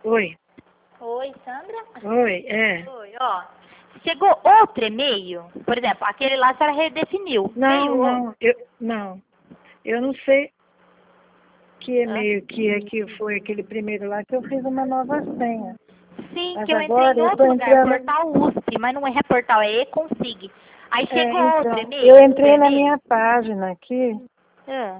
Oi. Oi, Sandra? Oi, é. Oi, ó. Chegou outro e-mail? Por exemplo, aquele lá a senhora redefiniu. Não, eu não sei que Hã? e-mail que é que foi aquele primeiro lá que eu fiz uma nova senha. Sim, Mas que eu entrei agora em eu outro tô lugar, entrando. portal USP, mas não é portal, é e-consig. Aí chegou outro Então, e-mail, eu outro entrei na e-mail. minha página aqui Ah,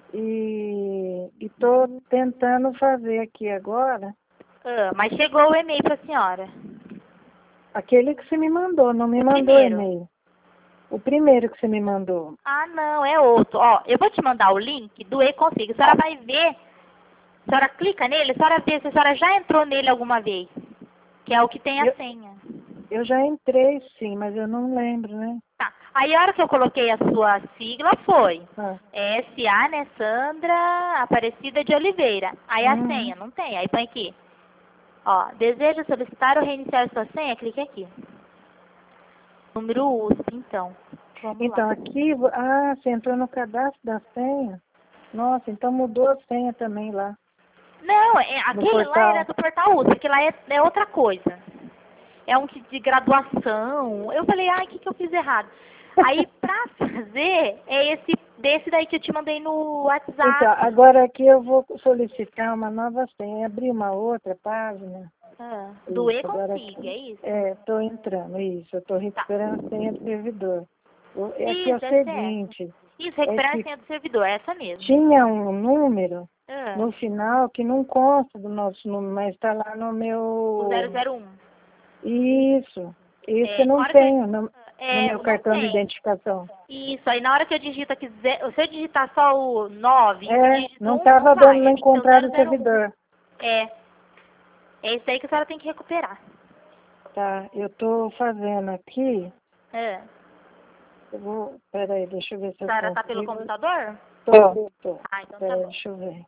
e tô tentando fazer aqui agora mas chegou o e-mail pra senhora. aquele que você me mandou, não me O mandou primeiro. e-mail. O primeiro que você me mandou. Ah, não, é outro. Ó, eu vou te mandar o link do e-consig. A senhora vai ver. A senhora clica nele, a senhora vê se a senhora já entrou nele alguma vez. Que é o que tem a senha. Eu já entrei sim, mas eu não lembro, né? Tá. Aí a hora que eu coloquei a sua sigla foi Ah, SA, né, Sandra Aparecida de Oliveira. Aí a uhum. senha, não tem. Aí põe aqui. Ó, deseja solicitar ou reiniciar sua senha? Clique aqui. Número USP, então. Vamos Então, lá. aqui, você entrou no cadastro da senha? Nossa, então mudou a senha também lá, Não, no aquele lá era portal. do portal USP, aquele lá é outra coisa. É um kit de graduação. Eu falei, ai, o que eu fiz errado? Aí, pra fazer, é desse daí que eu te mandei no Então, WhatsApp. agora aqui eu vou solicitar uma nova senha, abrir uma outra página. Do Isso, agora e-consig, aqui. é isso? Estou entrando, isso, eu estou Tá. recuperando a senha do servidor. Aqui é o Isso, é certo. seguinte, Isso, é recuperar a que senha do servidor, é essa mesmo. tinha um número Ah, no final que não consta do nosso número, mas está lá no o meu... 001. Isso, isso eu Na não hora que tenho no meu não cartão de tem. identificação. Isso, aí na hora que eu digito aqui, se eu digitar só o 9 e o dígito Não 1, não estava dando vai. nem Tem que ser o encontrar o 001. servidor. É, é isso aí que a senhora tem que recuperar. Tá, eu estou fazendo aqui. É. Peraí, deixa eu ver se A eu senhora tá pelo consigo. computador? Tô. Ah, então tá Peraí, bom. deixa eu ver.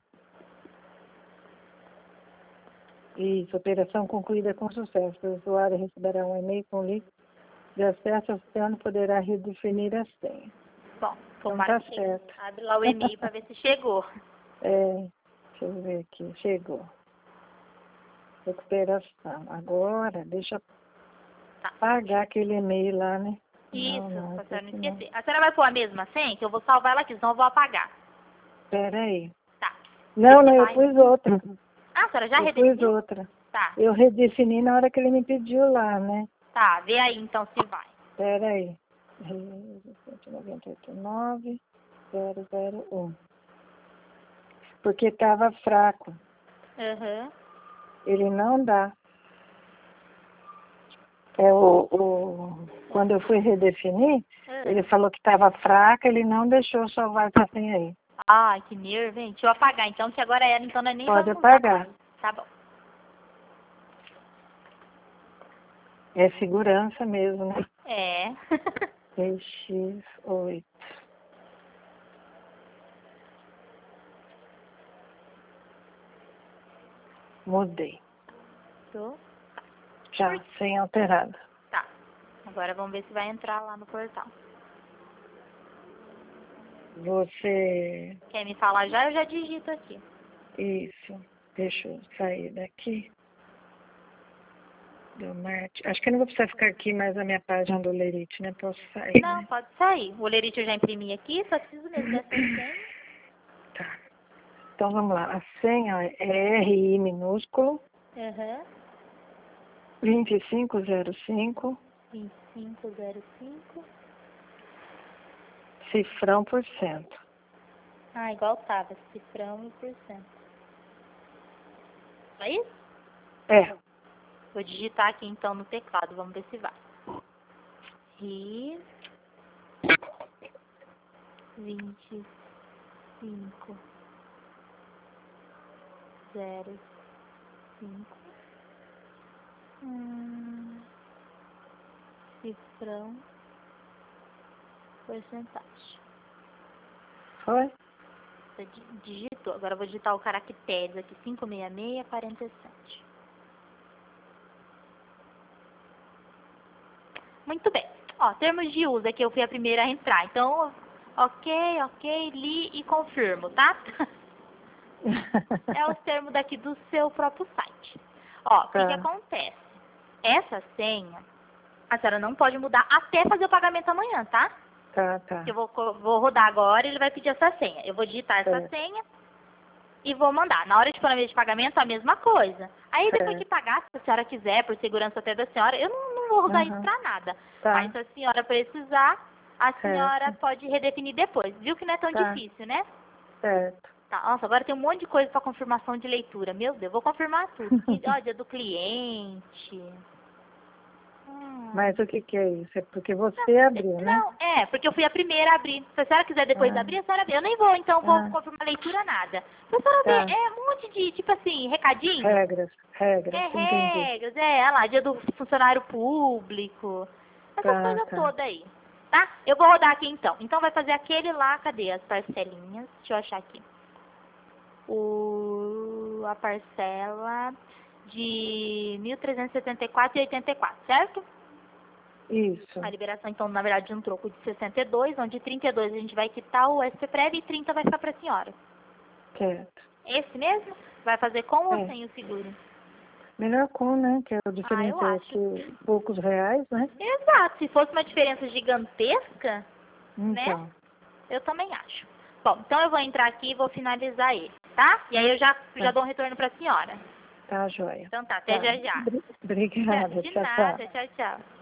Isso, operação concluída com sucesso. O usuário receberá um e-mail com link de acesso ao sistema e poderá redefinir a senha. Bom, Então tomara tá que chegue. certo. Abre lá o e-mail pra ver se chegou. Deixa eu ver aqui. Chegou. Recuperação. Agora, deixa eu Tá. apagar aquele e-mail lá, né? Isso, Não, pra esse senhora não aqui não. esquecer. A senhora vai pôr a mesma senha, que eu vou salvar ela aqui, senão eu vou apagar. Peraí. Tá. Não, Você eu vai. pus outra. Ah, a senhora já Eu pus redefiniu? outra. Tá. Eu redefini na hora que ele me pediu lá, né? Tá, vê aí então se vai. Peraí. 1989001. Porque estava fraco. Aham. Ele não dá. Quando eu fui redefinir, ele falou que estava fraca, ele não deixou salvar essa senha aí. Ai, que nervo, hein? Deixa eu apagar então, que agora ela, então nós nem Pode vamos usar apagar. mais. Tá bom. É segurança mesmo, né? É. 6x8. Mudei. Tô. Já, sem alterado. Tá. Agora vamos ver se vai entrar lá no portal. Você... Quer me falar já? Eu já digito aqui. Isso. Deixa eu sair daqui. Do Marte. Acho que eu não vou precisar ficar aqui mais na minha página do Lerite, né? Posso sair, Não, né? pode sair. O lerite eu já imprimi aqui, só preciso mesmo dessa senha. Tá. Então vamos lá. A senha é RI minúsculo Aham. 2505 2505. cifrão por cento. Ah, igual tava. Cifrão e porcento. É isso? É. Vou digitar aqui então no teclado. Vamos ver se vai. RI 25 05 cifrão porcentagem. Foi? Você digitou. Agora eu vou digitar o caracteres aqui. 56647. Muito bem. Ó, termos de uso aqui eu fui a primeira a entrar. Então, ok, li e confirmo, tá? É os termos daqui do seu próprio site. Ó, o que Tá. que acontece? Essa senha, a senhora não pode mudar até fazer o pagamento amanhã, tá? Tá, tá. Eu vou rodar agora e ele vai pedir essa senha. Eu vou digitar essa Certo. senha e vou mandar. Na hora de pagamento de pagamento, a mesma coisa. Aí depois Certo. que pagar, se a senhora quiser, por segurança até da senhora, eu não vou rodar isso Aham. pra nada. Tá. Mas se a senhora precisar, a senhora Certo. pode redefinir depois. Viu que não é tão Tá. difícil, né? Certo. Tá, nossa, agora tem um monte de coisa para confirmação de leitura. Meu Deus, vou confirmar tudo. Ó, dia do cliente. Mas o que que é isso? É porque você abriu, né? Não, porque eu fui a primeira a abrir. Se a senhora quiser depois Ah. abrir, a senhora abre. Eu nem vou, então, vou Ah. confirmar a leitura, nada. Se a senhora Tá. ver, é um monte de, tipo assim, recadinho. Regras, entendi. Regras, olha lá, dia do funcionário público. Essas Tá, coisas tá. todas aí. Tá? Eu vou rodar aqui, então. Então, vai fazer aquele lá, cadê as parcelinhas? Deixa eu achar aqui. A parcela de 1.374,84, certo? Isso. A liberação, então, na verdade, de um troco de 62, onde 32 a gente vai quitar o SPPREV e 30 vai ficar para a senhora. Certo. Esse mesmo? Vai fazer com ou É. sem o seguro? Melhor com, né? Que a eu diferença é acho. que poucos reais, né? Exato. Se fosse uma diferença gigantesca, né? Então. Eu também acho. Bom, então eu vou entrar aqui e vou finalizar ele, tá? E aí eu já dou um retorno para a senhora. Tá, joia. Então tá, até Tá. já já. Obrigada. De Tchau, nada, tchau. tchau, tchau.